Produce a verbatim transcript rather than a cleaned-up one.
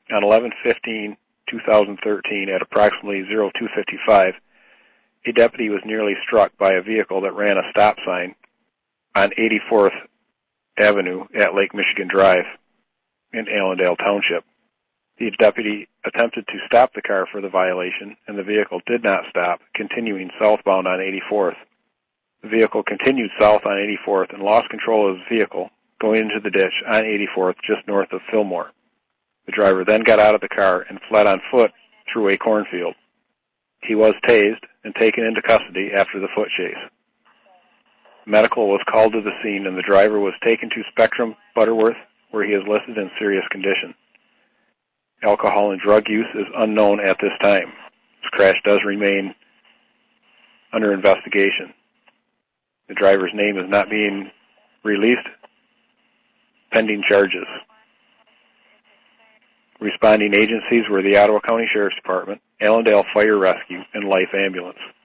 On eleven fifteen two thousand thirteen at approximately oh two fifty-five, a deputy was nearly struck by a vehicle that ran a stop sign on eighty-fourth Avenue at Lake Michigan Drive in Allendale Township. The deputy attempted to stop the car for the violation, and the vehicle did not stop, continuing southbound on eighty-fourth. The vehicle continued south on eighty-fourth and lost control of the vehicle, going into the ditch on eighty-fourth just north of Fillmore. The driver then got out of the car and fled on foot through a cornfield. He was tased and taken into custody after the foot chase. Medical was called to the scene, and the driver was taken to Spectrum Butterworth, where he is listed in serious condition. Alcohol and drug use is unknown at this time. This crash does remain under investigation. The driver's name is not being released, pending charges. Responding agencies were the Ottawa County Sheriff's Department, Allendale Fire Rescue, and Life Ambulance.